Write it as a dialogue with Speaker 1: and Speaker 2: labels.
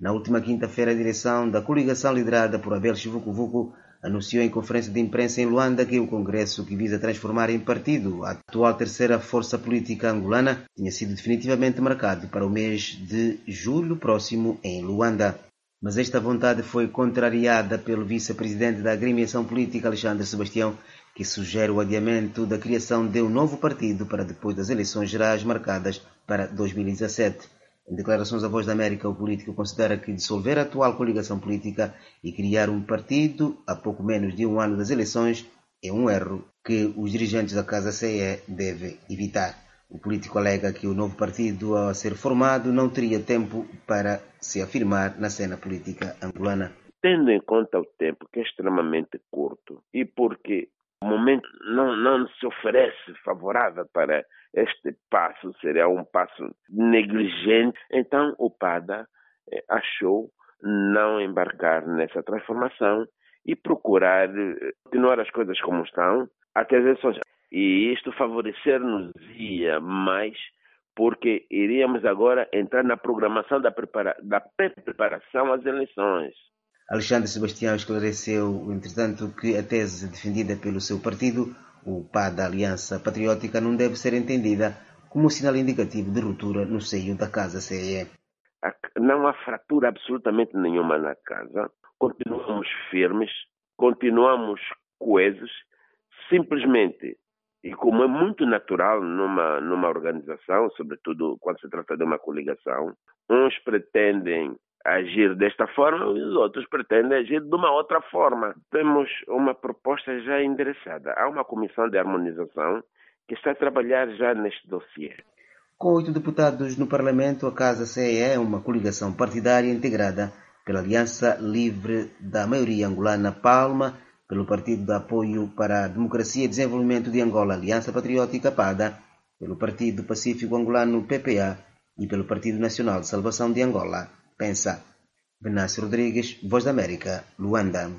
Speaker 1: Na última quinta-feira, a direção da coligação liderada por Abel Chivukuvuku anunciou em conferência de imprensa em Luanda que o Congresso, que visa transformar em partido a atual terceira força política angolana, tinha sido definitivamente marcado para o mês de julho próximo em Luanda. Mas esta vontade foi contrariada pelo vice-presidente da agremiação política, Alexandre Sebastião, que sugere o adiamento da criação de um novo partido para depois das eleições gerais marcadas para 2017. Em declarações à Voz da América, o político considera que dissolver a atual coligação política e criar um partido a pouco menos de um ano das eleições é um erro que os dirigentes da Casa CE devem evitar. O político alega que o novo partido, a ser formado, não teria tempo para se afirmar na cena política angolana.
Speaker 2: Tendo em conta o tempo, que é extremamente curto, e porque o momento não se oferece favorável para este passo, seria um passo negligente, então o PADA achou não embarcar nessa transformação e procurar continuar as coisas como estão até as eleições. E isto favorecer-nos-ia mais, porque iríamos agora entrar na programação da pré-preparação às eleições.
Speaker 1: Alexandre Sebastião esclareceu, entretanto, que a tese defendida pelo seu partido, o PAD, Aliança Patriótica, não deve ser entendida como um sinal indicativo de ruptura no seio da Casa CE.
Speaker 2: Não há fratura absolutamente nenhuma na Casa. Continuamos firmes, continuamos coesos, simplesmente, e como é muito natural numa organização, sobretudo quando se trata de uma coligação, uns pretendem agir desta forma e os outros pretendem agir de uma outra forma. Temos uma proposta já endereçada. Há uma comissão de harmonização que está a trabalhar já neste dossiê.
Speaker 1: Com 8 deputados no Parlamento, a Casa CE é uma coligação partidária integrada pela Aliança Livre da Maioria Angolana, PALMA, pelo Partido de Apoio para a Democracia e Desenvolvimento de Angola, Aliança Patriótica, PADA, pelo Partido Pacífico Angolano, PPA, e pelo Partido Nacional de Salvação de Angola, PENSA. Venâncio Rodrigues, Voz da América, Luanda.